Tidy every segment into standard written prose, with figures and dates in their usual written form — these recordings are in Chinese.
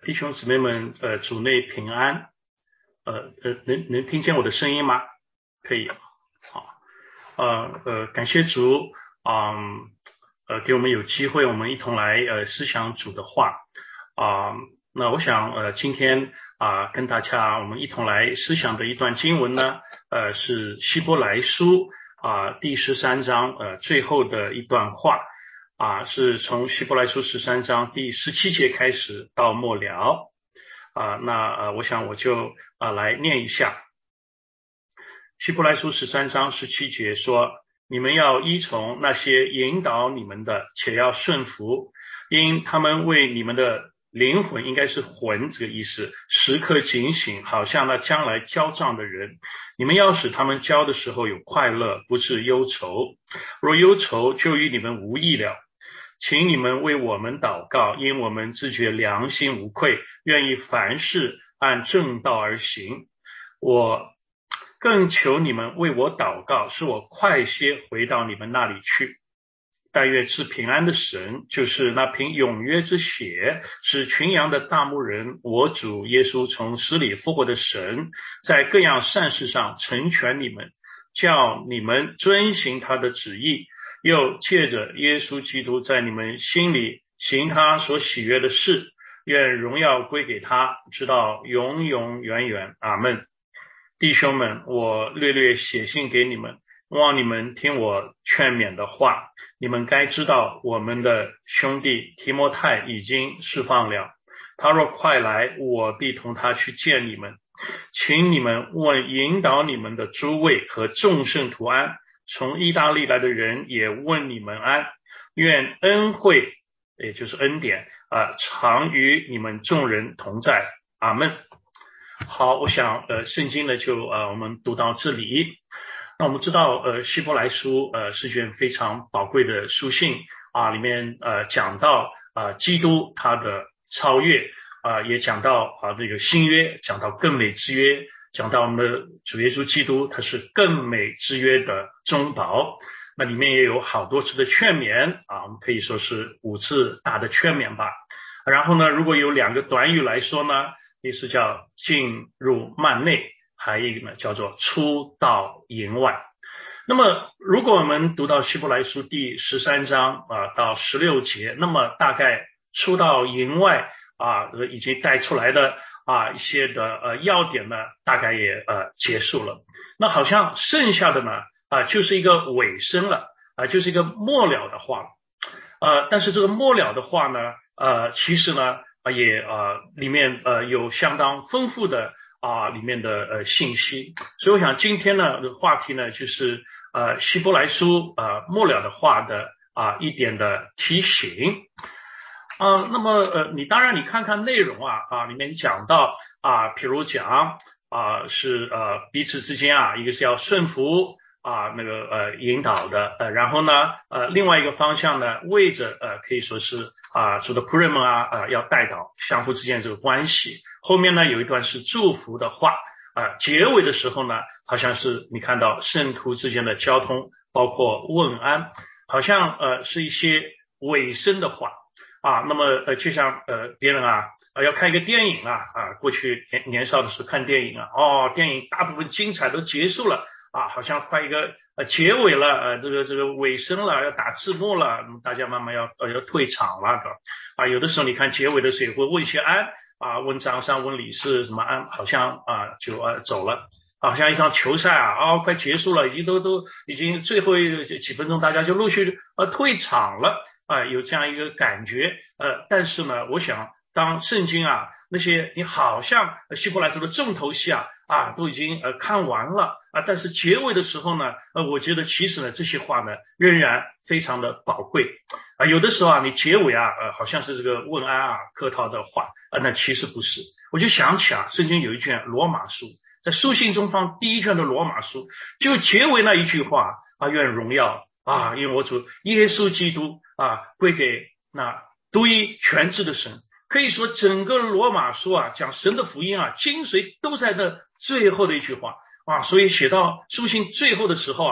弟兄姊妹们，主内平安，能听见我的声音吗？可以，好，感谢主，给我们有机会，我们一同来思想主的话，那我想今天跟大家我们一同来思想的一段经文呢，是希伯来书第13章最后的一段话。是从希伯来书13章第17节开始到末了。我想我就来念一下。希伯来书13章17节说：你们要依从那些引导你们的，且要顺服，因他们为你们的灵魂，应该是魂这个意思，时刻警醒，好像那将来交账的人。你们要使他们交的时候有快乐，不是忧愁。若忧愁，就与你们无益了。请你们为我们祷告，因我们自觉良心无愧，愿意凡事按正道而行。我更求你们为我祷告，使我快些回到你们那里去。但愿赐平安的神，就是那凭永约之血使群羊的大牧人，我主耶稣从死里复活的神，在各样善事上成全你们，叫你们遵行他的旨意，又借着耶稣基督在你们心里行他所喜悦的事，愿荣耀归给他，直到永永远远。阿们。弟兄们，我略略写信给你们，望你们听我劝勉的话。你们该知道，我们的兄弟提摩太已经释放了，他若快来，我必同他去见你们。请你们问引导你们的诸位和众圣徒安，从意大利来的人也问你们安。愿恩惠，也就是恩典常与你们众人同在。阿们。好，我想圣经呢就我们读到这里。那我们知道希伯来书是卷非常宝贵的书信里面讲到基督他的超越也讲到这个新约，讲到更美之约，讲到我们的主耶稣基督他是更美之约的中保。那里面也有好多次的劝勉我们可以说是5次大的劝勉吧。然后呢，如果有2个短语来说呢，意思叫进入幔内，还有一个呢叫做出到营外。那么如果我们读到希伯来书第13章到16节，那么大概出到营外以及带出来的一些的要点呢，大概也结束了。那好像剩下的呢就是一个尾声了就是一个末了的话了。但是这个末了的话呢其实呢也里面有相当丰富的里面的信息。所以我想今天呢话题呢就是希伯来书末了的话的一点的提醒。那么你当然你看看内容里面讲到譬如讲是彼此之间一个是要顺服引导的然后呢另外一个方向呢为着可以说是主的仆人们要带导相互之间这个关系。后面呢有一段是祝福的话结尾的时候呢好像是你看到圣徒之间的交通，包括问安，好像是一些尾声的话那么就像别人要看一个电影过去年少的时候看电影电影大部分精彩都结束了好像快一个结尾了这个尾声了，要打字幕了，大家慢慢要退场了的有的时候你看结尾的时候也会问一些安问张三问李四什么安，好像就走了，好像一场球赛快结束了，已经最后几分钟大家就陆续退场了有这样一个感觉但是呢我想当圣经那些你好像希伯来书的重头戏都已经看完了但是结尾的时候呢我觉得其实呢这些话呢仍然非常的宝贵有的时候你结尾好像是这个问安客套的话那其实不是。我就想起圣经有一卷罗马书，在书信中方第1卷的罗马书，就结尾那一句话愿荣耀因为我主耶稣基督归给那独一全知的神。可以说整个罗马书讲神的福音精髓都在那最后的一句话所以写到书信最后的时候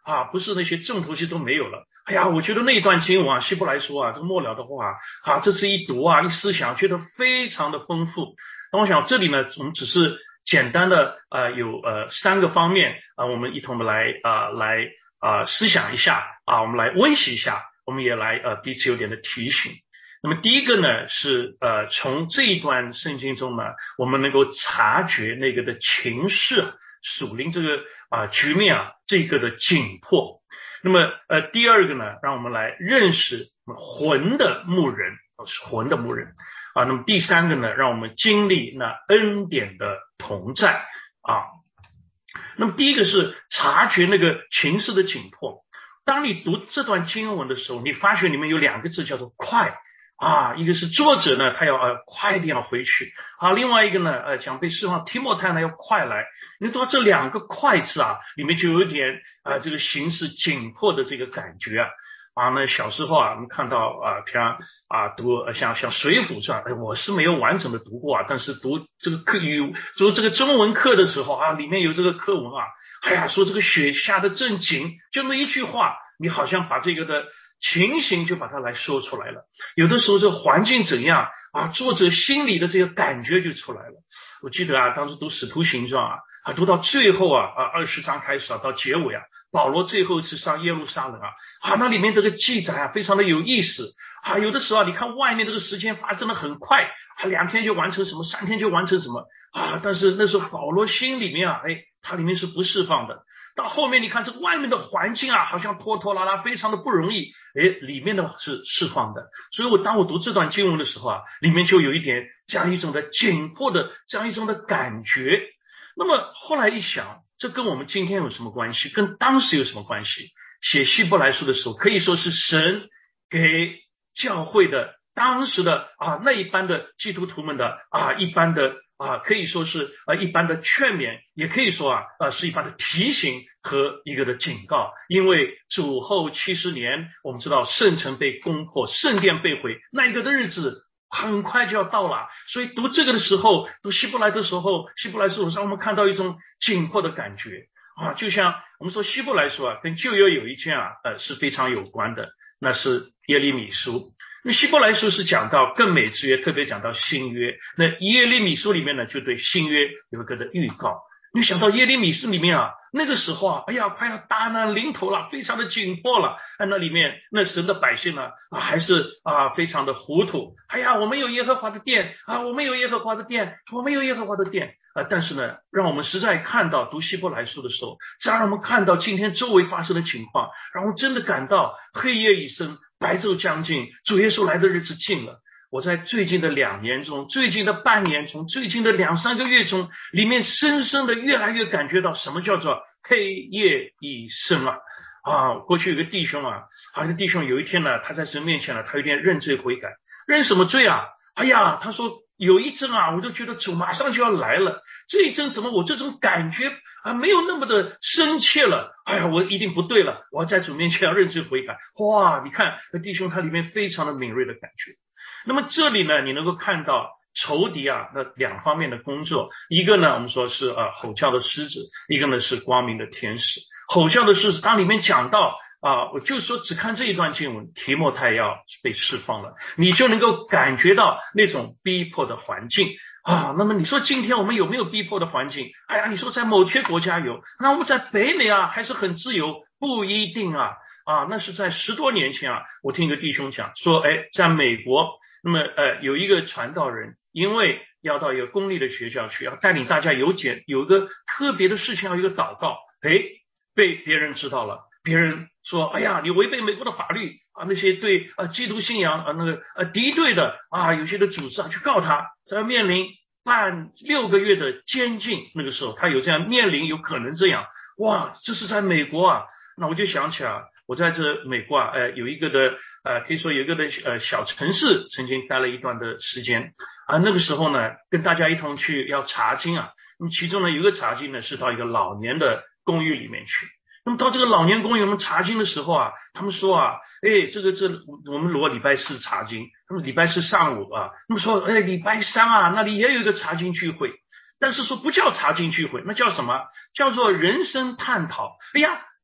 不是那些重头戏都没有了。哎呀，我觉得那一段经文啊，希伯来书啊，这个末了的话这次一读啊，一思想，觉得非常的丰富。那我想这里呢，我们只是简单的有3个方面我们一同的来思想一下我们来温习一下，我们也来彼此有点的提醒。那么第一个呢是从这一段圣经中呢，我们能够察觉那个的情势属灵这个局面这个的紧迫。那么第二个呢，让我们来认识魂的牧人，是魂的牧人那么第三个呢，让我们经历那恩典的同在那么第一个是察觉那个情势的紧迫。当你读这段经文的时候，你发现里面有2个字叫做快一个是作者呢，他要快一点要回去另外一个呢讲被释放提摩太呢要快来。你读到这2个快字里面就有一点这个形势紧迫的这个感觉那小时候我们看到读像水浒传我是没有完整的读过但是读这个读这个中文课的时候里面有这个课文说这个雪下的正紧，就那么一句话，你好像把这个的情形就把它来说出来了。有的时候这环境怎样作者心里的这个感觉就出来了。我记得当时读使徒行传读到最后20章开始到结尾保罗最后一次上耶路撒冷那里面这个记载非常的有意思有的时候你看外面这个时间发生的很快2天就完成什么3天就完成什么但是那时候保罗心里面他里面是不释放的。到后面你看这个外面的环境好像拖拖拉拉非常的不容易里面的是释放的。所以当我读这段经文的时候里面就有一点这样一种的紧迫的这样一种的感觉。那么后来一想，这跟我们今天有什么关系？跟当时有什么关系？写希伯来书的时候可以说是神给教会的当时的那一般的基督徒们的一般的可以说是一般的劝勉，也可以说是一般的提醒和一个的警告。因为主后70年，我们知道圣城被攻破，圣殿被毁，那一个的日子很快就要到了。所以读这个的时候，读希伯来的时候，希伯来书让我们看到一种紧迫的感觉就像我们说希伯来书跟旧约有一件是非常有关的，那是耶利米书。那希伯来书是讲到更美之约，特别讲到新约。那耶利米书里面呢，就对新约有一个的预告。你想到耶利米书里面那个时候快要大难临头了，非常的紧迫了那里面那神的百姓呢还是非常的糊涂。我们有耶和华的殿我们有耶和华的殿，我们有耶和华的殿但是呢，让我们实在看到读希伯来书的时候，这样让我们看到今天周围发生的情况，让我们真的感到黑夜已深，白昼将近，主耶稣来的日子近了。我在最近的2年中，最近的半年中，最近的2-3个月中，里面深深的越来越感觉到什么叫做黑夜已深过去有个弟兄这个弟兄有一天呢，他在神面前他有点认罪悔改。认什么罪他说有一阵我就觉得主马上就要来了，这一阵怎么我这种感觉没有那么的深切了。我一定不对了，我要在主面前要认罪悔改。你看弟兄他里面非常的敏锐的感觉。那么这里呢，你能够看到仇敌那2方面的工作。一个呢，我们说是吼叫的狮子，一个呢是光明的天使。吼叫的狮子当里面讲到我就说只看这一段经文，提摩太要被释放了，你就能够感觉到那种逼迫的环境那么你说今天我们有没有逼迫的环境？你说在某些国家有，那我们在北美还是很自由，不一定那是在10多年前我听一个弟兄讲说在美国，那么有一个传道人，因为要到一个公立的学校去，要带领大家有一个特别的事情，要一个祷告被别人知道了，别人说你违背美国的法律那些对基督信仰那个敌对的有些的组织去告他，这要面临判6个月的监禁。那个时候他有这样面临，有可能这样这是在美国那我就想起我在这美国有一个的可以说有一个的小城市，曾经待了一段的时间那个时候呢，跟大家一同去要查经那么其中呢有一个查经呢是到一个老年的公寓里面去。那么到这个老年公寓我们查经的时候他们说我们如果礼拜4查经，他们礼拜4上午那么说礼拜3那里也有一个查经聚会，但是说不叫查经聚会，那叫什么？叫做人生探讨。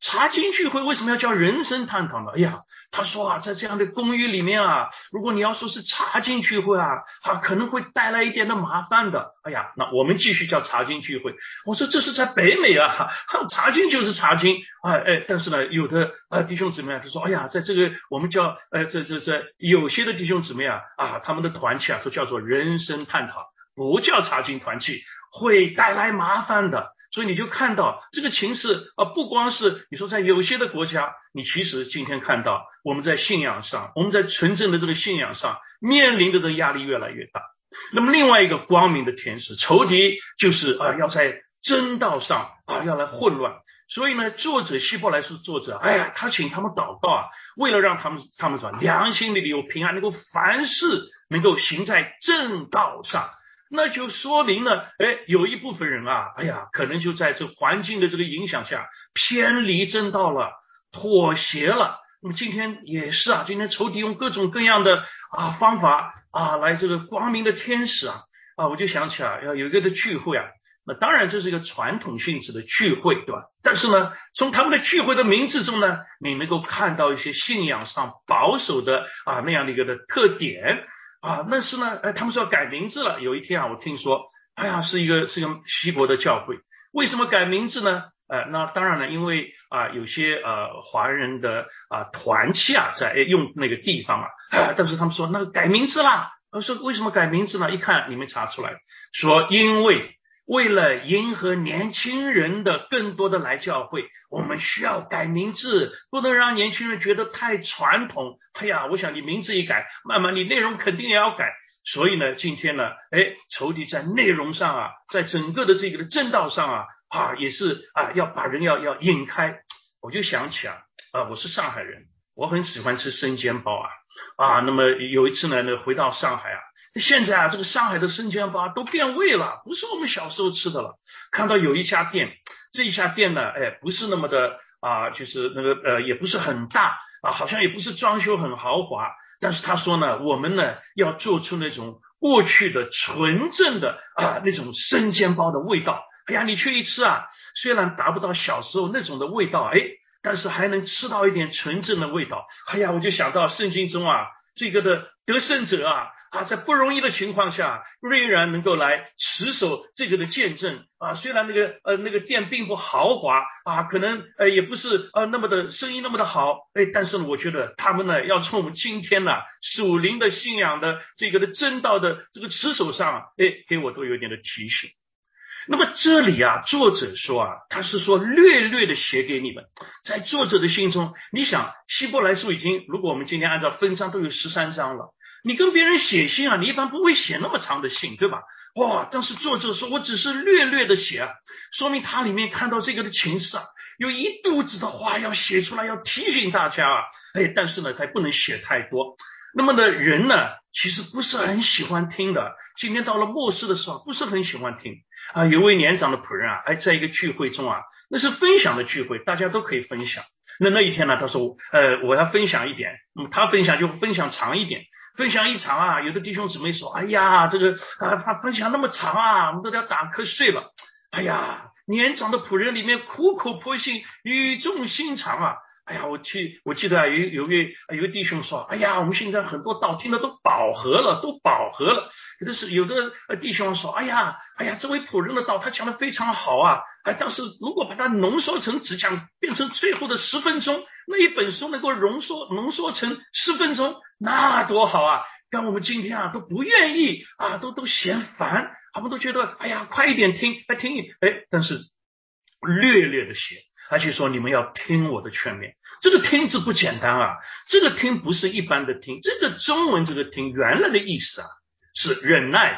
查经聚会为什么要叫人生探讨呢？哎呀，他说啊，在这样的公寓里面啊，如果你要说是查经聚会啊，可能会带来一点的麻烦的。哎呀，那我们继续叫查经聚会。我说这是在北美啊，查经就是查经啊，但是呢，有的弟兄姊妹他说，哎呀，在这个我们叫这有些的弟兄姊妹他们的团契说叫做人生探讨，不叫查经团契，会带来麻烦的。所以你就看到这个情势不光是你说在有些的国家，你其实今天看到我们在信仰上，我们在纯正的这个信仰上面临的这个压力越来越大。那么另外一个光明的天使，仇敌就是要在真道上要来混乱。所以呢，作者希伯来书作者，他请他们祷告为了让他们什么良心里有平安，能够凡事能够行在正道上。那就说明了，有一部分人可能就在这环境的这个影响下偏离正道了，妥协了。那么今天也是今天仇敌用各种各样的方法来这个光明的天使我就想起要有一个的聚会那当然这是一个传统性质的聚会，对吧？但是呢，从他们的聚会的名字中呢，你能够看到一些信仰上保守的那样的一个的特点。但是呢，他们说要改名字了。有一天我听说，是一个西国的教会，为什么改名字呢？那当然了，因为有些华人的团契在用那个地方但是他们说那个改名字啦。说为什么改名字呢？一看你们查出来，说因为了迎合年轻人的更多的来教会，我们需要改名字，不能让年轻人觉得太传统。我想你名字一改，慢慢你内容肯定也要改。所以呢，今天呢，仇敌在内容上在整个的这个的正道上也是要把人要引开。我就想起我是上海人，我很喜欢吃生煎包那么有一次呢，回到上海现在这个上海的生煎包都变味了，不是我们小时候吃的了。看到有一家店，这一家店呢，不是那么的就是那个也不是很大好像也不是装修很豪华，但是他说呢，我们呢要做出那种过去的纯正的那种生煎包的味道。你去一吃虽然达不到小时候那种的味道，但是还能吃到一点纯正的味道。我就想到圣经中这个的得胜者在不容易的情况下，仍然能够来持守这个的见证虽然那个店并不豪华可能也不是那么的生意那么的好，但是呢，我觉得他们呢要从我们今天属灵的信仰的这个的真道的这个持守上给我都有点的提醒。那么这里作者说他是说略略的写给你们。在作者的心中，你想希伯来书已经，如果我们今天按照分章都有13章了，你跟别人写信你一般不会写那么长的信，对吧？但是作者说我只是略略的写说明他里面看到这个的情势有一肚子的话要写出来，要提醒大家但是呢他不能写太多。那么呢人呢其实不是很喜欢听的，今天到了末世的时候不是很喜欢听有位年长的仆人在一个聚会中那是分享的聚会，大家都可以分享。那一天呢，他说我要分享一点，他分享就分享长一点，分享一场有的弟兄姊妹说，这个他分享那么长我们都要打瞌睡了。年长的仆人里面苦口婆心，语重心长我记得有个弟兄说，我们现在很多道听的都饱和了。有的弟兄说，这位仆人的道他讲的非常好但是如果把它浓缩成只讲变成最后的10分钟，那一本书能够浓缩成10分钟，那多好但我们今天都不愿意都嫌烦，他们都觉得快一点听但是略略的写，而且说你们要听我的劝勉。这个听字不简单这个听不是一般的听，这个中文这个听原来的意思是忍耐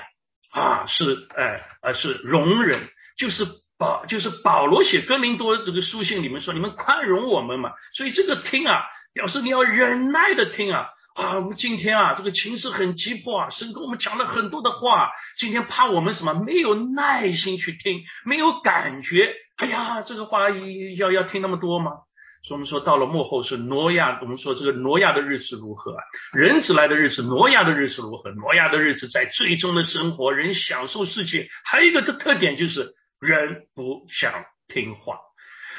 是容忍，就是保罗写哥林多这个书信里面说你们宽容我们嘛，所以这个听表示你要忍耐的听我们今天这个情势很急迫神跟我们讲了很多的话，今天怕我们什么没有耐心去听，没有感觉，这个话要听那么多吗？所以我们说到了末后是挪亚，我们说这个挪亚的日子如何人子来的日子，挪亚的日子如何？挪亚的日子在最终的生活，人享受世界，还有一个的特点就是人不想听话。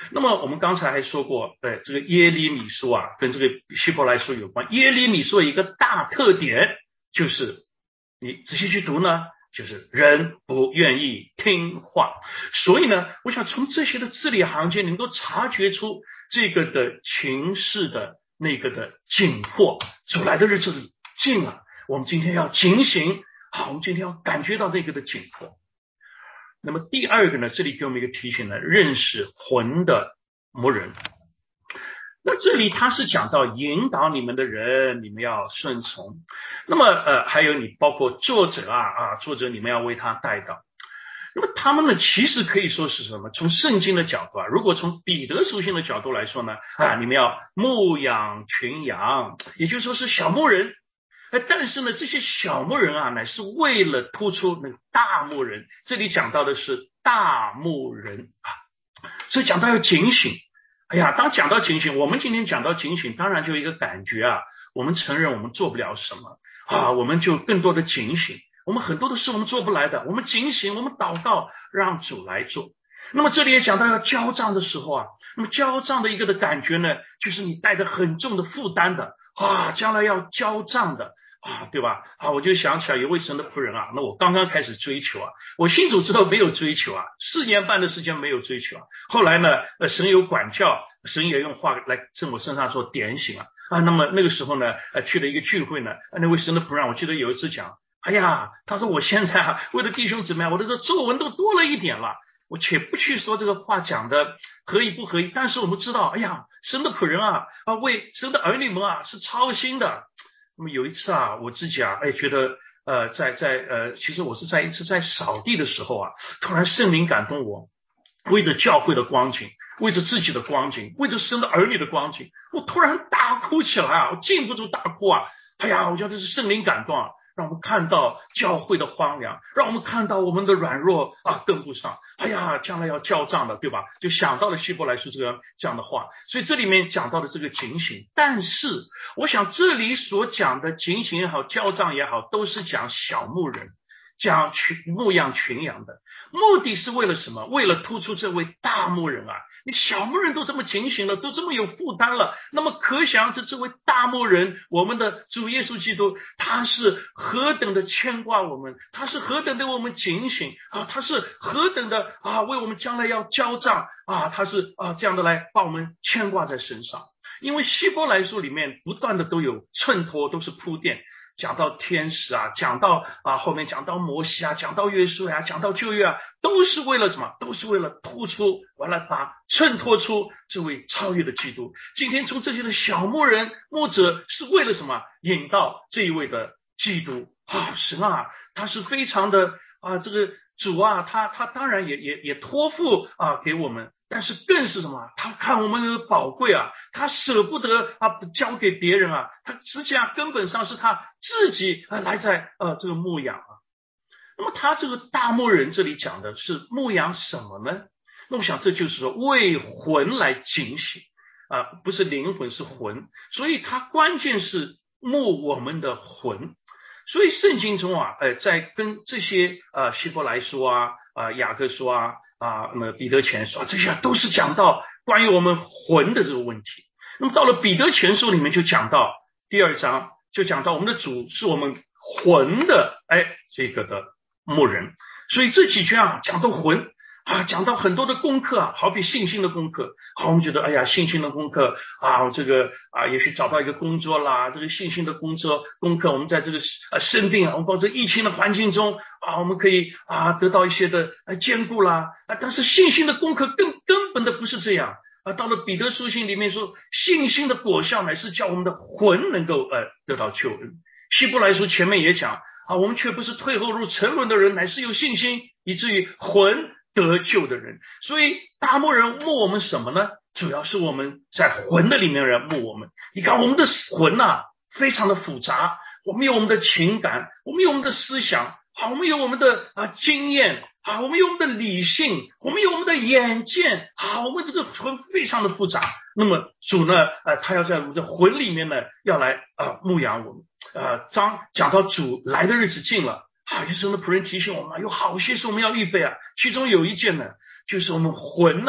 那么我们刚才还说过，这个耶利米书啊，跟这个希伯来书有关。耶利米书有一个大特点，就是你仔细去读呢，就是人不愿意听话。所以呢，我想从这些的字里行间，能够察觉出这个的情势的那个的紧迫，主来的日子近了，我们今天要警醒，好，我们今天要感觉到这个的紧迫。那么第二个呢，这里给我们一个提醒呢，认识魂的牧人。那这里他是讲到引导你们的人，你们要顺从。那么还有你包括作者作者你们要为他带到。那么他们呢，其实可以说是什么？从圣经的角度如果从彼得书信的角度来说呢，你们要牧养群羊，也就是说是小牧人。但是呢，这些小牧人乃是为了突出那个大牧人。这里讲到的是大牧人所以讲到要警醒。当讲到警醒，我们今天讲到警醒，当然就有一个感觉我们承认我们做不了什么我们就更多的警醒。我们很多的事我们做不来的，我们警醒，我们祷告，让主来做。那么这里也讲到要交账的时候那么交账的一个的感觉呢，就是你带着很重的负担的将来要交账的对吧？我就想起来有位神的仆人那我刚刚开始追求我信主之后没有追求4年半的时间没有追求后来呢，神有管教，神也用话来在我身上做点醒那么那个时候呢，去了一个聚会呢，那位神的仆人，我记得有一次讲，他说我现在为了弟兄姊妹我的这皱纹都多了一点了。我且不去说这个话讲的合意不合意，但是我们知道，神的仆人为神的儿女们是操心的。那么有一次我自己觉得其实我是在一次在扫地的时候突然圣灵感动我，为着教会的光景，为着自己的光景，为着神的儿女的光景，我突然大哭起来我禁不住大哭我觉得这是圣灵感动让我们看到教会的荒凉，让我们看到我们的软弱跟不上。将来要交账的，对吧？就想到了希伯来书这样的话，所以这里面讲到的这个警醒。但是我想这里所讲的警醒也好，交账也好，都是讲小牧人，讲牧养群羊的。目的是为了什么？为了突出这位大牧人你小牧人都这么警醒了，都这么有负担了，那么可想是这位大牧人，我们的主耶稣基督，他是何等的牵挂我们，他是何等的为我们警醒他是何等的为我们将来要交账他是这样的来把我们牵挂在身上。因为希伯来书里面不断的都有衬托，都是铺垫，讲到天使讲到后面讲到摩西讲到约书亚讲到旧约都是为了什么？都是为了突出，完了把衬托出这位超越的基督。今天从这些的小牧人牧者是为了什么？引到这一位的基督神他是非常的这个主他当然也托付给我们，但是更是什么？他看我们的宝贵他舍不得交给别人他实际上根本上是他自己来在这个牧养那么他这个大牧人这里讲的是牧养什么呢？那我想这就是说为魂来警醒不是灵魂是魂，所以他关键是牧我们的魂。所以圣经中在跟这些希伯来书雅各书那么彼得前书这些都是讲到关于我们魂的这个问题。那么到了彼得前书里面就讲到第2章，就讲到我们的主是我们魂的这个的牧人。所以这几句讲到魂讲到很多的功课好比信心的功课我们觉得信心的功课这个也许找到一个工作啦，这个信心的功课我们在这个生病我们或者疫情的环境中我们可以得到一些的兼顾啦但是信心的功课根本的不是这样到了彼得书信里面说，信心的果效乃是叫我们的魂能够得到救恩。希伯来书前面也讲我们却不是退后入沉沦的人，乃是有信心以至于魂得救的人。所以大牧人牧我们什么呢？主要是我们在魂的里面人牧我们。你看我们的魂非常的复杂，我们有我们的情感，我们有我们的思想我们有我们的经验我们有我们的理性，我们有我们的眼见我们这个魂非常的复杂。那么主呢他要在我们的魂里面呢要来牧养我们讲到主来的日子近了有神的仆人提醒我们有好些事我们要预备其中有一件呢就是我们魂呢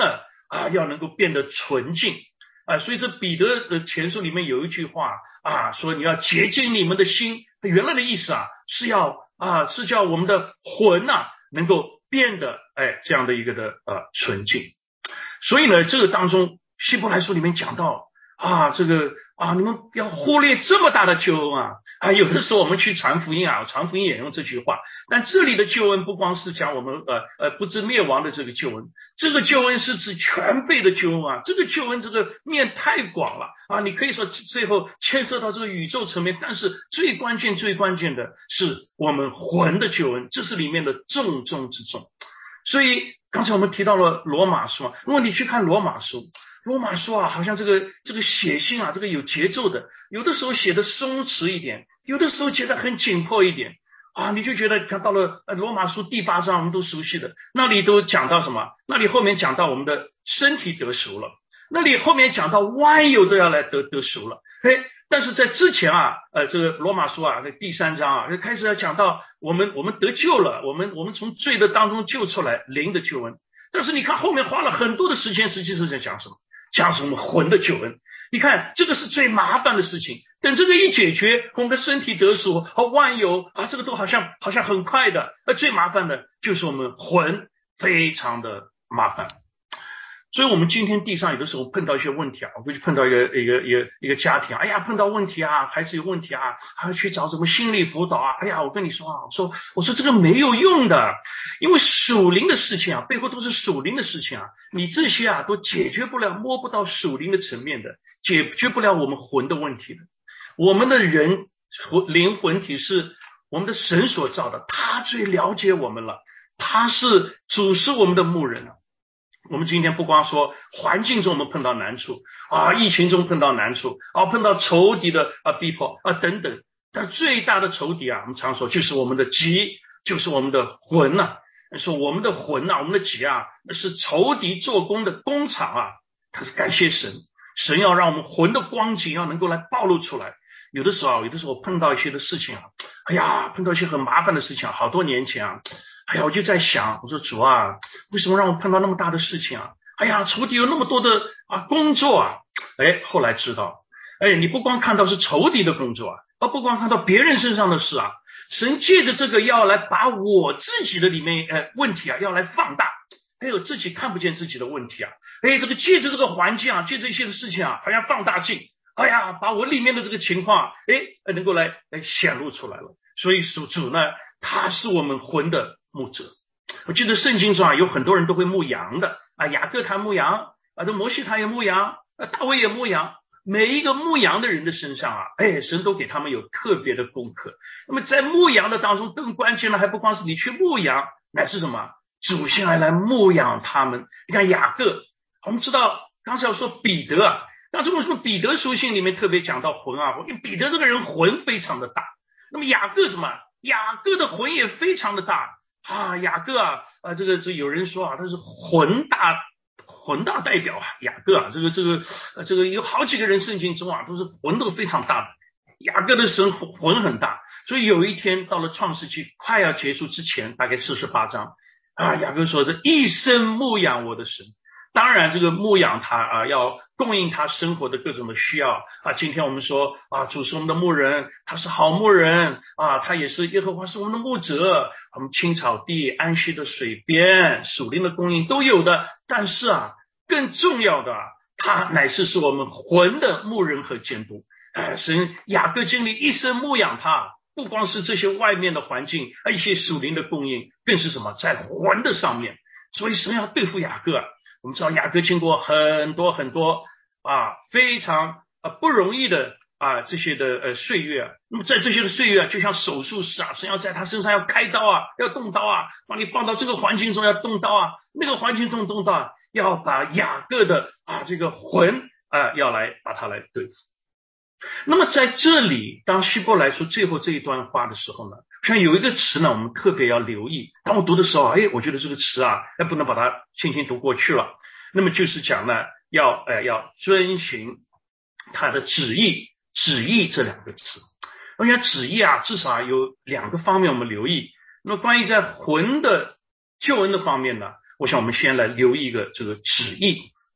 要能够变得纯净所以这彼得的前书里面有一句话说你要洁净你们的心，原来的意思是叫我们的魂能够变得这样的一个的纯净。所以呢，这个当中希伯来书里面讲到你们不要忽略这么大的救恩有的时候我们去传福音传福音也用这句话，但这里的救恩不光是讲我们不致灭亡的这个救恩，这个救恩是指全备的救恩这个救恩这个面太广了你可以说最后牵涉到这个宇宙层面，但是最关键的是我们魂的救恩，这是里面的重中之重。所以刚才我们提到了罗马书如果你去看罗马书好像这个写信这个有节奏的，有的时候写的松弛一点，有的时候写的很紧迫一点你就觉得看到了罗马书第8章我们都熟悉的，那里都讲到什么？那里后面讲到我们的身体得赎了，那里后面讲到万有都要来得赎了但是在之前这个罗马书第3章开始要讲到我们得救了，我们从罪的当中救出来，灵的救恩。但是你看后面花了很多的时间，实际是在讲什么？讲什么魂的救恩。你看这个是最麻烦的事情，等这个一解决，我们的身体得赎和万有这个都好像很快的，最麻烦的就是我们魂非常的麻烦。所以我们今天地上有的时候碰到一些问题我会去碰到一个家庭碰到问题孩子有问题还要去找什么心理辅导我跟你说我说这个没有用的，因为属灵的事情背后都是属灵的事情你这些都解决不了，摸不到属灵的层面的，解决不了我们魂的问题的。我们的人灵魂体是我们的神所造的，他最了解我们了，他是主是我们的牧人我们今天不光说环境中我们碰到难处疫情中碰到难处碰到仇敌的逼迫等等，但最大的仇敌我们常说就是我们的己，就是我们的魂说我们的魂我们的己是仇敌做工的工厂它是感谢神要让我们魂的光景要能够来暴露出来。有的时候碰到一些的事情碰到一些很麻烦的事情好多年前我就在想，我说主为什么让我碰到那么大的事情仇敌有那么多的工作后来知道你不光看到是仇敌的工作不光看到别人身上的事神借着这个要来把我自己的里面问题要来放大，还有自己看不见自己的问题这个借着这个环境借着一些的事情好像放大镜把我里面的这个情况能够来显露出来了。所以主呢，他是我们魂的牧者。我记得圣经中有很多人都会牧羊的雅各他牧羊这摩西他也牧羊大卫也牧羊，每一个牧羊的人的身上神都给他们有特别的功课。那么在牧羊的当中更关键的还不光是你去牧羊，乃是什么？主先来牧养他们。你看雅各，我们知道刚才要说彼得但是为什么彼得书信里面特别讲到魂因为彼得这个人魂非常的大。那么雅各怎么？雅各的魂也非常的大雅各这个有人说他是魂大代表雅各这个有好几个人圣经中都是魂都非常大的。雅各的神魂很大，所以有一天到了创世纪快要结束之前，大概48章雅各说这一生牧养我的神。当然这个牧养他要供应他生活的各种的需要今天我们说主是我们的牧人，他是好牧人他也是耶和华是我们的牧者，我们青草地安息的水边属灵的供应都有的。但是更重要的他乃是我们魂的牧人和监督神雅各经历一生牧养他，不光是这些外面的环境一些属灵的供应，更是什么在魂的上面。所以神要对付雅各我们知道雅各经过很多非常不容易的这些的岁月。那么在这些的岁月就像手术室神要在他身上要开刀要动刀把你放到这个环境中要动刀那个环境中动刀要把雅各的这个魂要来把它来对付。那么在这里当希伯来书最后这一段话的时候呢，像有一个词呢我们特别要留意，当我读的时候我觉得这个词不能把它轻轻读过去了。那么就是讲呢要遵循他的旨意这两个词。我想旨意至少有两个方面我们留意。那么关于在魂的救恩的方面呢，我想我们先来留意一个这个旨意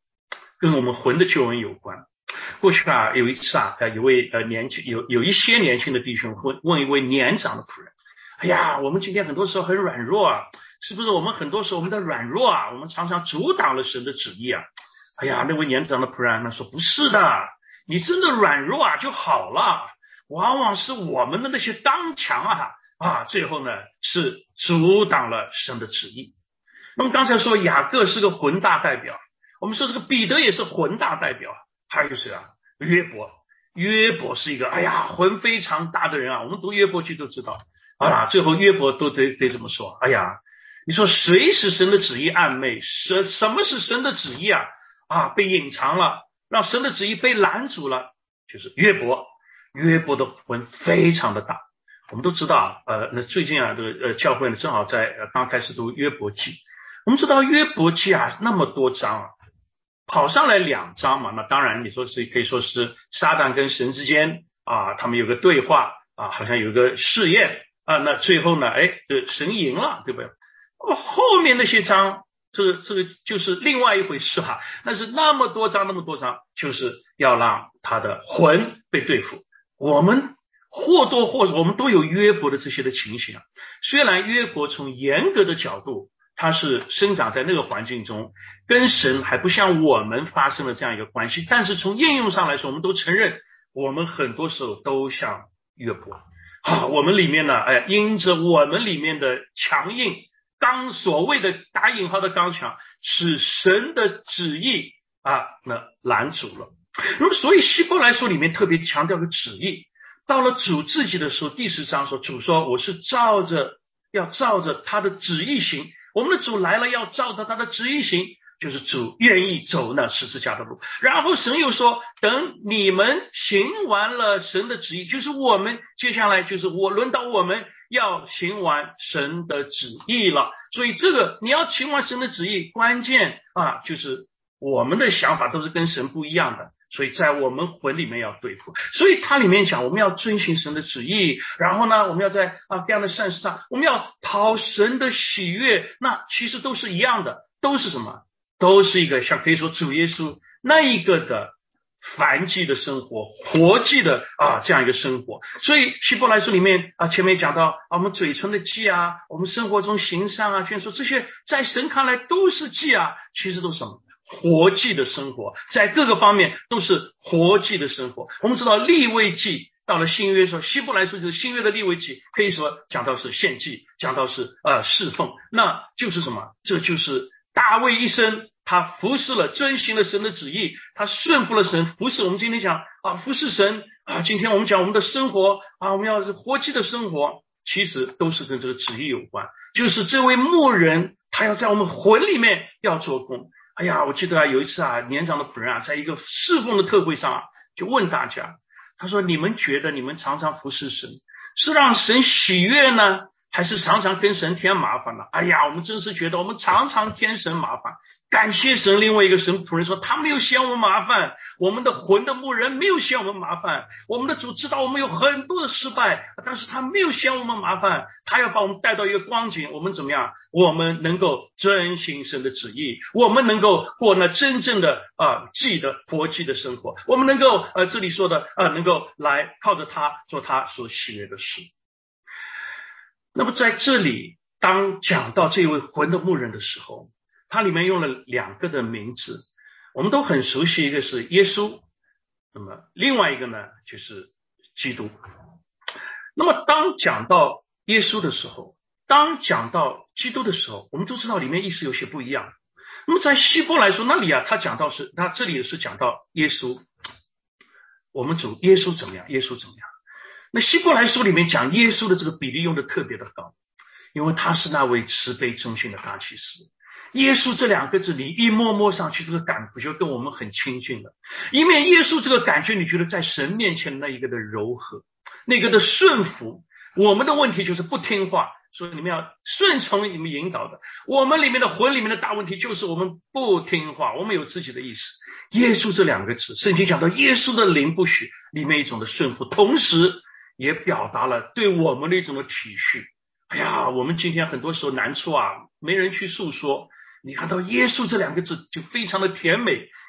跟我们魂的救恩有关。过去啊，有一次啊，有一些年轻的弟兄问一位年长的仆人：哎呀，我们今天很多时候很软弱啊，是不是我们很多时候我们的软弱啊，我们常常阻挡了神的旨意啊？哎呀，那位年长的仆人说：不是的，你真的软弱啊就好了，往往是我们的那些刚强最后呢是阻挡了神的旨意。那么刚才说雅各是个魂大代表，我们说这个彼得也是魂大代表，还有谁啊？约伯是一个魂非常大的人啊，我们读约伯记都知道最后约伯都得这么说，你说谁使神的旨意暗昧？什么是神的旨意被隐藏了，让神的旨意被拦阻了，就是约伯的魂非常的大。我们都知道那最近这个教会呢正好在刚开始读约伯记。我们知道约伯记那么多章跑上来2章嘛，那当然你说是可以说是撒旦跟神之间他们有个对话好像有个试验那最后呢神赢了，对不对？后面那些章这个就是另外一回事但是那么多章就是要让他的魂被对付。我们或多或少我们都有约伯的这些的情形虽然约伯从严格的角度他是生长在那个环境中，跟神还不像我们发生了这样一个关系，但是从应用上来说，我们都承认我们很多时候都像约伯我们里面呢因着我们里面的强硬所谓的打引号的刚强，使神的旨意那拦阻了。那么所以希伯来书里面特别强调个旨意，到了主自己的时候，第10章说主说我是要照着他的旨意行，我们的主来了要照着他的旨意行，就是主愿意走那十字架的路。然后神又说等你们行完了神的旨意，就是我们接下来就是轮到我们要行完神的旨意了。所以这个你要行完神的旨意，关键就是我们的想法都是跟神不一样的，所以在我们魂里面要对付。所以它里面讲我们要遵循神的旨意，然后呢我们要在各样的善事上我们要讨神的喜悦，那其实都是一样的，都是什么？都是一个像可以说主耶稣那一个的凡祭的生活，活祭的这样一个生活。所以希伯来书里面前面讲到我们嘴唇的祭我们生活中行善劝说，这些在神看来都是祭其实都是什么？活祭的生活，在各个方面都是活祭的生活。我们知道利未记到了新约说，希伯来书就是新约的利未记，可以说讲到是献祭，讲到是侍奉，那就是什么？这就是大卫一生他服侍了，遵行了神的旨意，他顺服了神，服侍。我们今天讲服侍神今天我们讲我们的生活我们要是活祭的生活，其实都是跟这个旨意有关，就是这位牧人他要在我们魂里面要做工。我记得有一次年长的仆人在一个侍奉的特会上就问大家，他说你们觉得你们常常服侍神是让神喜悦呢，还是常常跟神添麻烦呢？我们真是觉得我们常常添神麻烦。感谢神，另外一个神仆人说他没有嫌我们麻烦，我们的魂的牧人没有嫌我们麻烦，我们的主知道我们有很多的失败，但是他没有嫌我们麻烦，他要把我们带到一个光景，我们怎么样？我们能够遵行神的旨意，我们能够过那真正的祭的活祭的生活，我们能够这里说的能够来靠着他做他所喜悦的事。那么在这里当讲到这位魂的牧人的时候，它里面用了2个的名字，我们都很熟悉，一个是耶稣，那么另外一个呢就是基督。那么当讲到耶稣的时候，当讲到基督的时候，我们都知道里面意思有些不一样。那么在希伯来书那里他讲到他这里是讲到耶稣，我们主耶稣怎么样？耶稣怎么样？那希伯来书里面讲耶稣的这个比例用的特别的高，因为他是那位慈悲忠信的大祭司。耶稣这2个字你一摸上去，这个感觉就跟我们很亲近了。一面耶稣这个感觉你觉得在神面前那一个的柔和，那个的顺服。我们的问题就是不听话，所以你们要顺从你们引导的。我们里面的魂里面的大问题就是我们不听话，我们有自己的意思。耶稣这2个字圣经讲到耶稣的灵不许，里面一种的顺服，同时也表达了对我们的一种的体恤。我们今天很多时候难处没人去诉说，你看到耶稣这2个字就非常的甜美，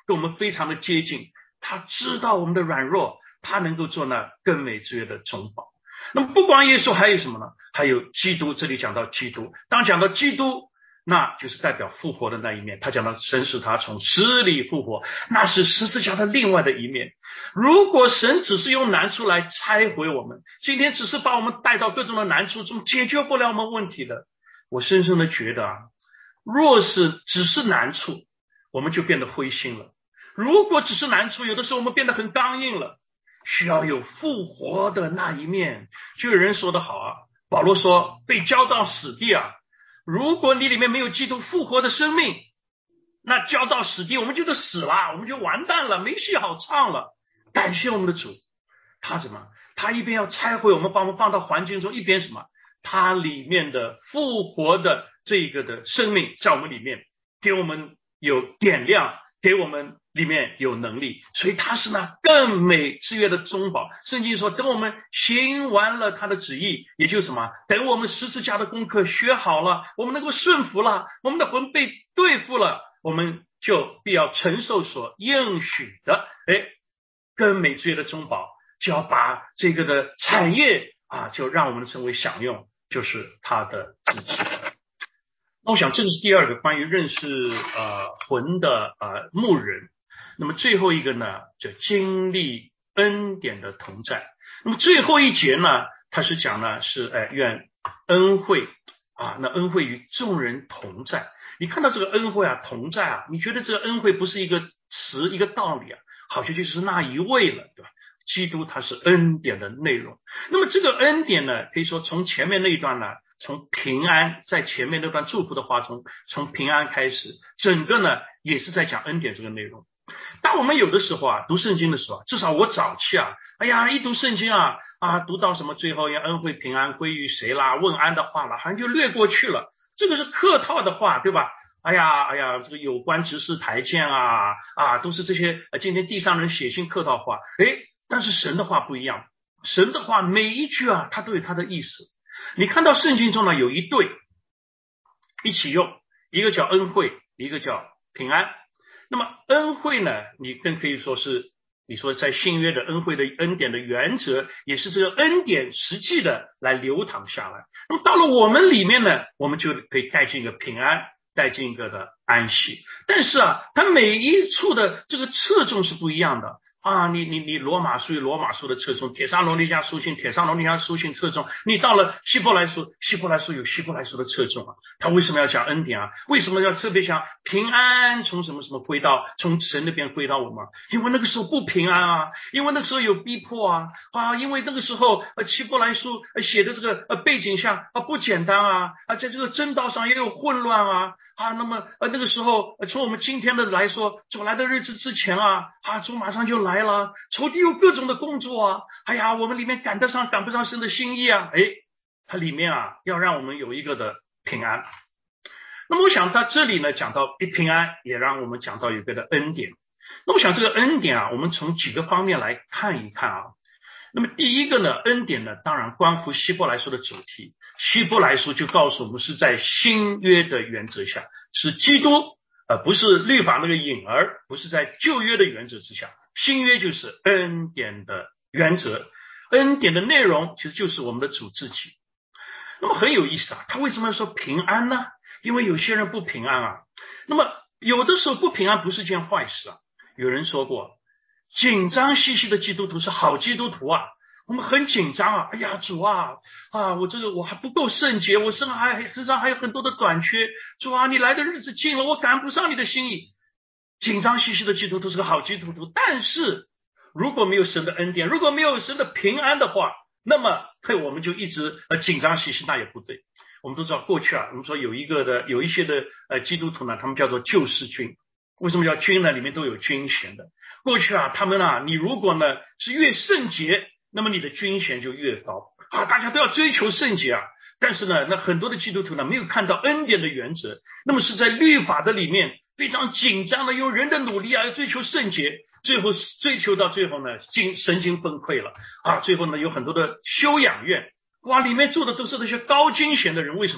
跟我们非常的接近，他知道我们的软弱，他能够做那更美之约的中保。那么不光耶稣，还有什么呢？还有基督，这里讲到基督，当讲到基督，那就是代表复活的那一面。他讲到神使他从死里复活，那是十字架的另外的一面。如果神只是用难处来拆毁我们，今天只是把我们带到各种的难处中，解决不了我们问题的，我深深的觉得若是只是难处，我们就变得灰心了。如果只是难处，有的时候我们变得很刚硬了，需要有复活的那一面。就有人说得好保罗说被交到死地如果你里面没有基督复活的生命，那交到死地我们就得死了，我们就完蛋了，没戏好唱了。感谢我们的主，他什么？他一边要拆毁我们，把我们放到环境中，一边什么？他里面的复活的这个的生命在我们里面，给我们有点亮，给我们里面有能力，所以他是那更美之约的中保。圣经说等我们行完了他的旨意，也就是什么？等我们十字架的功课学好了，我们能够顺服了，我们的魂被对付了，我们就必要承受所应许的更美之约的中保，就要把这个的产业就让我们成为享用，就是他的自己。那我想这个是第二个关于认识魂的牧人。那么最后一个呢，就经历恩典的同在。那么最后一节呢，他是讲呢是愿恩惠那恩惠与众人同在。你看到这个恩惠同在你觉得这个恩惠不是一个词一个道理好像就是那一位了，对吧？基督他是恩典的内容。那么这个恩典呢，可以说从前面那一段呢，从平安，在前面那段祝福的话中，从平安开始，整个呢也是在讲恩典这个内容。当我们有的时候读圣经的时候，至少我早期一读圣经读到什么最后要恩惠平安归于谁啦，问安的话了，好像就略过去了，这个是客套的话，对吧？这个有关执事台谏都是这些今天地上人写信客套话。但是神的话不一样，神的话每一句它都有它的意思。你看到圣经中呢有一对一起用，一个叫恩惠，一个叫平安。那么恩惠呢，你更可以说是你说在新约的恩惠的恩典的原则，也是这个恩典实际的来流淌下来。那么到了我们里面呢，我们就可以带进一个平安，带进一个的安息。但是它每一处的这个侧重是不一样的你罗马书有罗马书的侧重，帖撒罗尼迦书信帖撒罗尼迦书信侧重，你到了希伯来书有希伯来书的侧重他为什么要讲恩典为什么要特别讲平安从什么什么归到从神那边归到我们？因为那个时候不平安因为那个时候有逼迫因为那个时候希伯来书写的这个背景下不简单在这个真道上也有混乱那么那个时候从我们今天的来说，主来的日子之前主马上就来了，仇敌有各种的工作我们里面赶不上神的心意它里面要让我们有一个的平安。那么我想到这里呢讲到平安，也让我们讲到有一个的恩典。那我想这个恩典我们从几个方面来看一看那么第一个呢，恩典呢当然关乎希伯来书的主题。希伯来书就告诉我们是在新约的原则下，是基督不是律法那个影儿，不是在旧约的原则之下，新约就是恩典的原则，恩典的内容其实就是我们的主自己。那么很有意思他为什么要说平安呢？因为有些人不平安那么有的时候不平安不是件坏事有人说过紧张兮兮的基督徒是好基督徒我们很紧张哎呀主我还不够圣洁，我身上还有很多的短缺，主你来的日子近了，我赶不上你的心意。紧张兮兮的基督徒是个好基督徒，但是如果没有神的恩典，如果没有神的平安的话，那么我们就一直紧张兮兮，那也不对。我们都知道过去我们说有一些的基督徒呢，他们叫做救世军。为什么叫军呢？里面都有军衔的。过去他们你如果呢是越圣洁，那么你的军衔就越高大家都要追求圣洁但是呢，那很多的基督徒呢没有看到恩典的原则，那么是在律法的里面非常紧张的用人的努力要追求圣洁，最后追求到最后呢神经崩溃了最后呢有很多的修养院里面住的都是那些高军衔的人。为什么？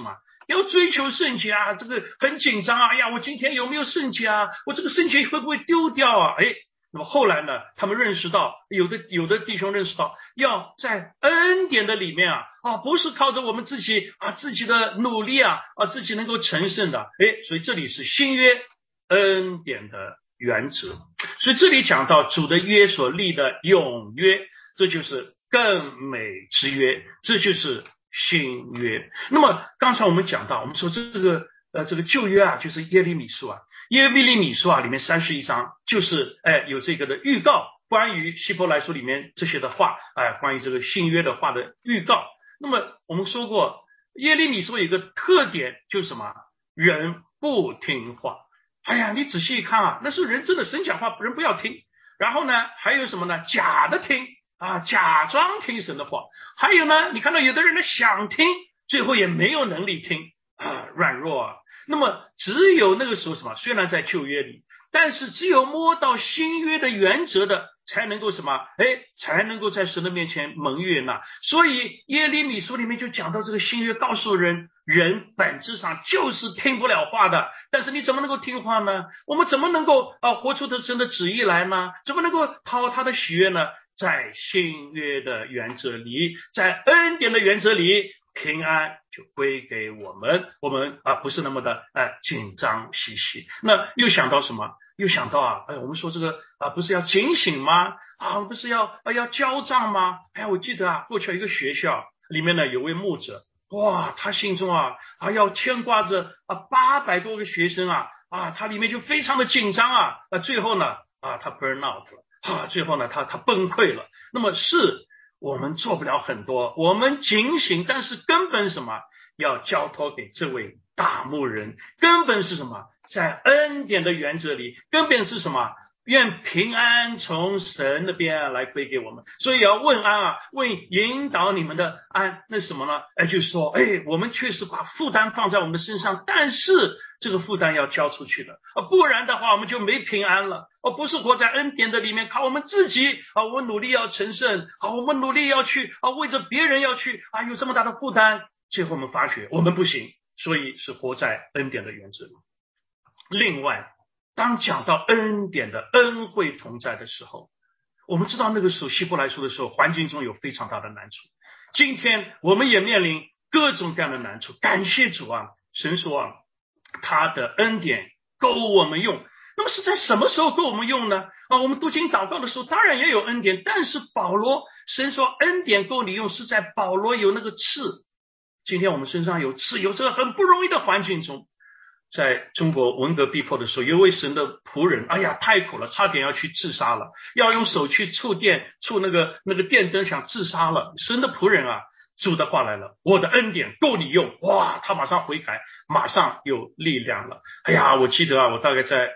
要追求圣洁啊，这个很紧张啊，哎呀，我今天有没有圣洁啊？我这个圣洁会不会丢掉啊？那么后来呢，他们认识到，有的弟兄认识到，要在恩典的里面不是靠着我们自己的努力自己能够成圣的，所以这里是新约恩典的原则。所以这里讲到主的约所立的永约，这就是更美之约，这就是新约。那么刚才我们讲到，我们说这个旧约就是耶利米书耶利米书里面31章就是有这个的预告，关于希伯来书里面这些的话，关于这个新约的话的预告。那么我们说过，耶利米书有一个特点就是什么？人不听话。你仔细一看那是人真的神讲话，人不要听。然后呢，还有什么呢？假的听假装听神的话。还有呢，你看到有的人呢想听，最后也没有能力听软弱那么只有那个时候什么？虽然在旧约里，但是只有摸到新约的原则的，才能够什么？才能够在神的面前蒙悦纳。所以耶利米书里面就讲到这个新约告诉人本质上就是听不了话的。但是你怎么能够听话呢？我们怎么能够活出神的旨意来呢？怎么能够讨他的喜悦呢？在新约的原则里，在恩典的原则里，平安就归给我们不是那么的紧张兮兮。那又想到什么？又想到我们说这个不是要警醒吗？不是要交账吗？我记得过去有一个学校里面呢有位牧者，他心中要牵挂着800多个学生他里面就非常的紧张最后呢他 burn out 了最后呢他崩溃了。那么是我们做不了很多，我们警醒，但是根本什么？要交托给这位大牧人，根本是什么？在恩典的原则里，根本是什么？愿平安从神那边来归给我们。所以要问安问引导你们的安，那什么呢？就是说我们确实把负担放在我们的身上，但是这个负担要交出去的不然的话我们就没平安了不是活在恩典的里面，靠我们自己我们努力要成圣我们努力要去为着别人要去有这么大的负担，最后我们发觉我们不行，所以是活在恩典的原则里。另外当讲到恩典的恩惠同在的时候，我们知道那个时候希伯来书的时候环境中有非常大的难处，今天我们也面临各种各样的难处，感谢主神说他的恩典够我们用。那么是在什么时候够我们用呢？我们读经祷告的时候当然也有恩典，但是保罗神说恩典够你用是在保罗有那个刺。今天我们身上有刺，有这个很不容易的环境中，在中国文革逼迫的时候，有位神的仆人太苦了，差点要去自杀了，要用手去触那个电灯想自杀了。神的仆人主的话来了，我的恩典够你用。他马上悔改，马上有力量了。我记得我大概在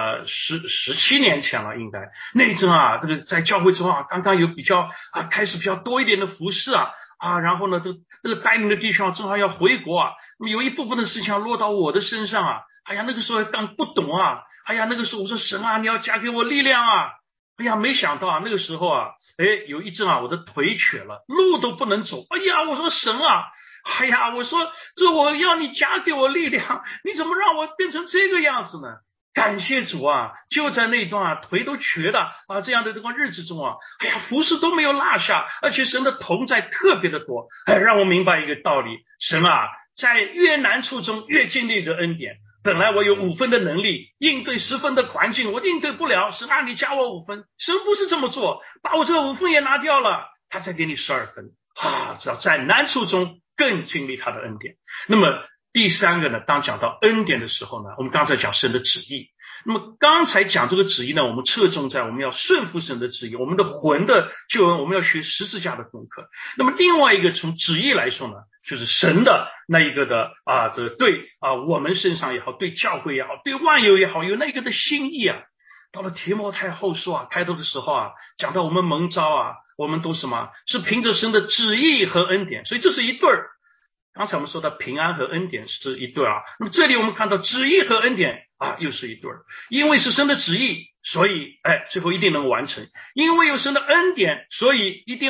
17年前了，应该那一阵这个在教会中刚刚有比较开始比较多一点的服事然后呢这个带领的弟兄正好要回国那么有一部分的事情要落到我的身上那个时候刚不懂那个时候我说神你要加给我力量没想到那个时候有一阵我的腿瘸了，路都不能走。我说神我说这我要你加给我力量，你怎么让我变成这个样子呢？感谢主就在那段腿都瘸的这样的这个日子中服事都没有落下，而且神的同在特别的多让我明白一个道理，神在越难处中越经历的恩典。本来我有5分的能力应对10分的环境，我应对不了，神你加我5分，神不是这么做，把我这5分也拿掉了，他才给你12分只要在难处中更经历他的恩典。那么第三个呢，当讲到恩典的时候呢，我们刚才讲神的旨意。那么刚才讲这个旨意呢，我们侧重在我们要顺服神的旨意，我们的魂的救恩，我们要学十字架的功课。那么另外一个从旨意来说呢，就是神的那一个的这个对我们身上也好，对教会也好，对万有也好，有那个的心意到了提摩太后书开头的时候讲到我们蒙召我们都什么？是凭着神的旨意和恩典，所以这是一对儿。刚才我们说的平安和恩典是一对那么这里我们看到旨意和恩典又是一对因为是神的旨意，所以最后一定能够完成，因为有神的恩典，所以一定能够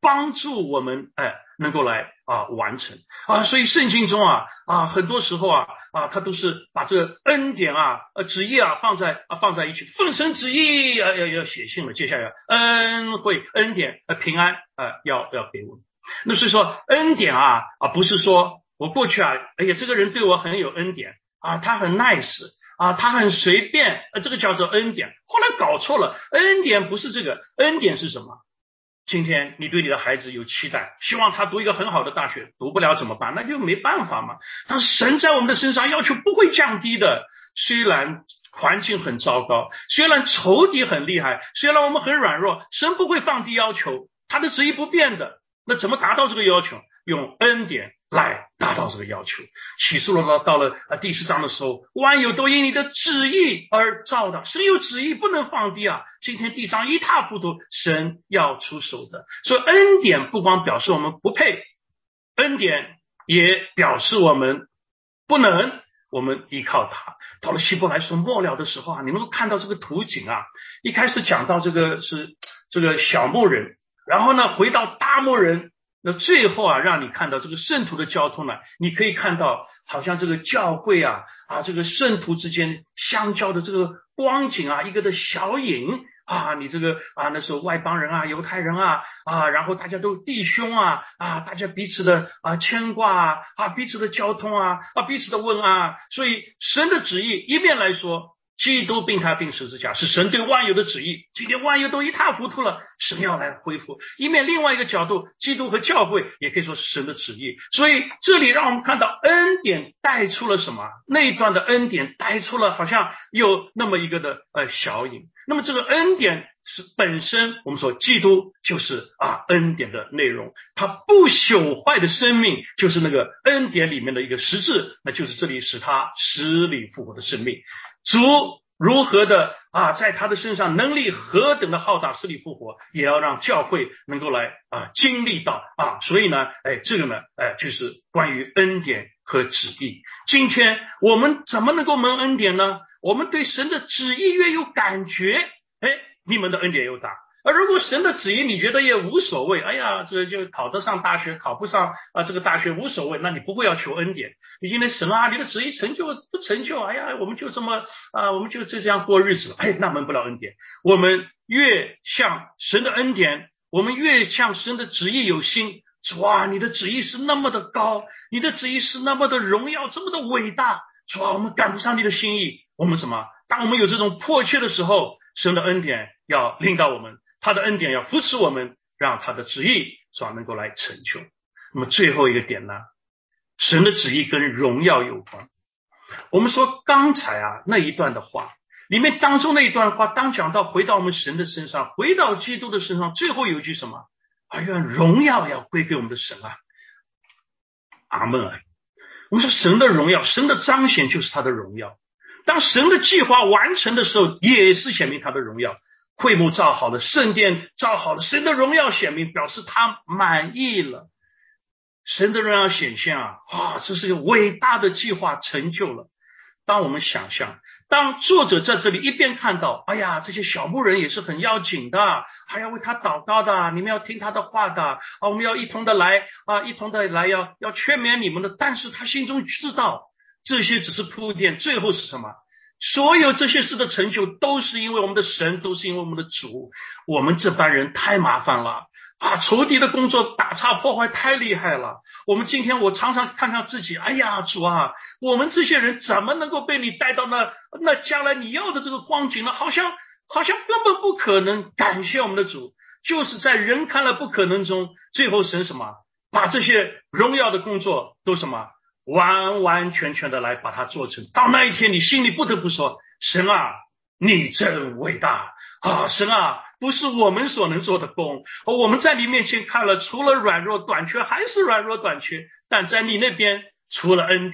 帮助我们能够来完成所以圣经中很多时候他都是把这个恩典旨意放在一起，奉神旨意要写信了，接下来恩惠恩典平安要给我们。那所以说恩典不是说我过去这个人对我很有恩典他很 nice他很随便这个叫做恩典。后来搞错了，恩典不是这个，恩典是什么？今天你对你的孩子有期待，希望他读一个很好的大学，读不了怎么办？那就没办法嘛。但是神在我们的身上要求不会降低的，虽然环境很糟糕，虽然仇敌很厉害，虽然我们很软弱，神不会放低要求，他的旨意不变的。那怎么达到这个要求？用恩典来达到这个要求。启示录到了第4章的时候，万有都因你的旨意而造的，神有旨意不能放低今天地上一塌糊涂，神要出手的。所以恩典不光表示我们不配，恩典也表示我们不能，我们依靠他。到了希伯来书末了的时候你能够看到这个图景一开始讲到这个是这个小牧人，然后呢回到大牧人，那最后让你看到这个圣徒的交通你可以看到好像这个教会这个圣徒之间相交的这个光景一个的小影你这个那时候外邦人犹太人然后大家都弟兄大家彼此的牵挂彼此的交通彼此的问安。所以神的旨意一面来说，基督并他钉十字架是神对万有的旨意，今天万有都一塌糊涂了，神要来恢复。一面另外一个角度，基督和教会也可以说是神的旨意。所以这里让我们看到恩典带出了什么？那一段的恩典带出了好像有那么一个的小影。那么这个恩典是本身我们说基督就是恩典的内容，他不朽坏的生命就是那个恩典里面的一个实质，那就是这里使他死里复活的生命。主如何的在他的身上能力何等的浩大，死里复活，也要让教会能够来经历到所以呢这个呢就是关于恩典和旨意。今天我们怎么能够蒙恩典呢？我们对神的旨意越有感觉你们的恩典又大。而如果神的旨意你觉得也无所谓，这个就考得上大学考不上这个大学无所谓，那你不会要求恩典。你今天神你的旨意成就不成就我们就这么我们就这样过日子了那蒙不了恩典。我们越向神的恩典，我们越向神的旨意有心。主你的旨意是那么的高，你的旨意是那么的荣耀，这么的伟大。主我们赶不上你的心意，我们什么？当我们有这种迫切的时候，神的恩典要领导我们，他的恩典要扶持我们，让他的旨意能够来成就。那么最后一个点呢，神的旨意跟荣耀有关。我们说刚才那一段的话里面当中那一段话，当讲到回到我们神的身上，回到基督的身上，最后有一句什么？愿荣耀要归给我们的神阿们我们说神的荣耀，神的彰显就是他的荣耀。当神的计划完成的时候，也是显明他的荣耀。会幕造好了，圣殿造好了，神的荣耀显明，表示他满意了。神的荣耀显现这是一个伟大的计划成就了。当我们想象，当作者在这里一边看到这些小牧人也是很要紧的，还要为他祷告的，你们要听他的话的我们要一同的来一同的来要劝勉你们的。但是他心中知道这些只是铺垫，最后是什么？所有这些事的成就都是因为我们的神，都是因为我们的主。我们这班人太麻烦了仇敌的工作打岔破坏太厉害了。我们今天我常常看看自己，主我们这些人怎么能够被你带到那将来你要的这个光景呢？好像根本不可能。感谢我们的主，就是在人看了不可能中，最后神什么？把这些荣耀的工作都什么？完完全全的来把它做成。到那一天你心里不得不说，神你真伟大神不是我们所能做的工，我们在你面前看了，除了软弱短缺还是软弱短缺，但在你那边除了恩典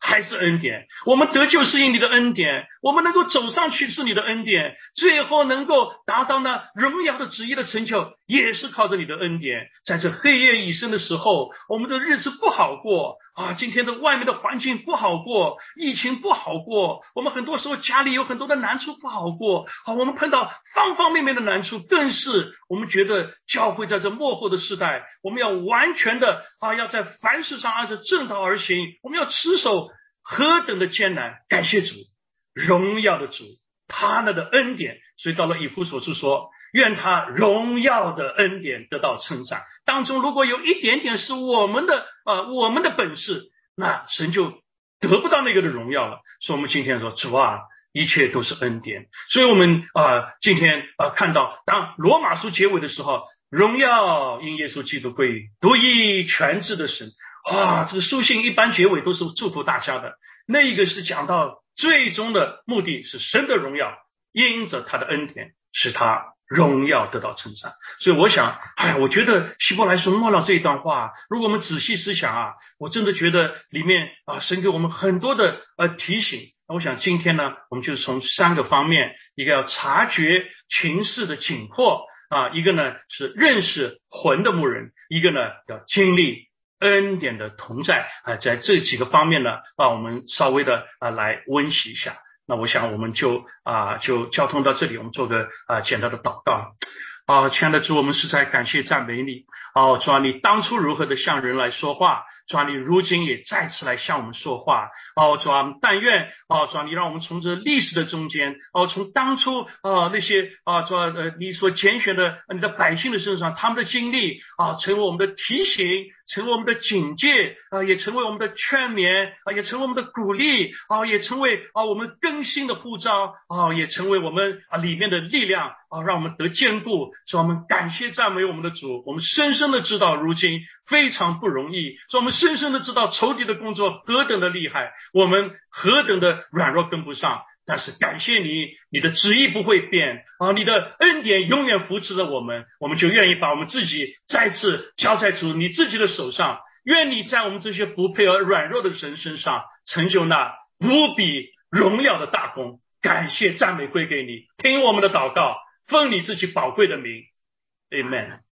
还是恩典，我们得救是因你的恩典，我们能够走上去是你的恩典，最后能够达到那荣耀的旨意的成就，也是靠着你的恩典。在这黑夜已深的时候，我们的日子不好过啊，今天的外面的环境不好过，疫情不好过，我们很多时候家里有很多的难处不好过，我们碰到方方面面的难处，更是我们觉得教会在这末后的时代，我们要完全的要在凡事上按照正道而行，我们要持守何等的艰难。感谢主，荣耀的主，他那的恩典。所以到了以弗所书说，愿他荣耀的恩典得到称赞，当中如果有一点点是我们的本事，那神就得不到那个的荣耀了。所以我们今天说，主啊，一切都是恩典。所以我们今天看到当罗马书结尾的时候，荣耀因耶稣基督归独一全智的神。这个书信一般结尾都是祝福大家的，那个是讲到最终的目的是神的荣耀因着他的恩典使他荣耀得到称赞。所以我想我觉得希伯来书末了这一段话，如果我们仔细思想我真的觉得里面神给我们很多的提醒。我想今天呢，我们就从3个方面，一个要察觉情势的紧迫一个呢是认识魂的牧人，一个呢要经历恩典的同在在这几个方面呢我们稍微的来温习一下。那我想我们就交通到这里，我们做个简单的祷告。亲爱的主，我们实在感谢赞美你。主啊，你当初如何的向人来说话，主啊，你如今也再次来向我们说话。主啊，但愿主啊，你让我们从这历史的中间从当初那些主啊你所拣选的你的百姓的身上，他们的经历成为我们的提醒，成为我们的警戒也成为我们的劝勉也成为我们的鼓励也成为我们更新的呼召也成为我们里面的力量让我们得坚固。所以我们感谢赞美我们的主，我们深深的知道如今非常不容易，所以我们深深的知道仇敌的工作何等的厉害，我们何等的软弱跟不上。但是感谢你，你的旨意不会变你的恩典永远扶持着我们，我们就愿意把我们自己再次交在主你自己的手上。愿你在我们这些不配而软弱的人身上成就那无比荣耀的大功。感谢赞美归给你，听我们的祷告，奉你自己宝贵的名 Amen。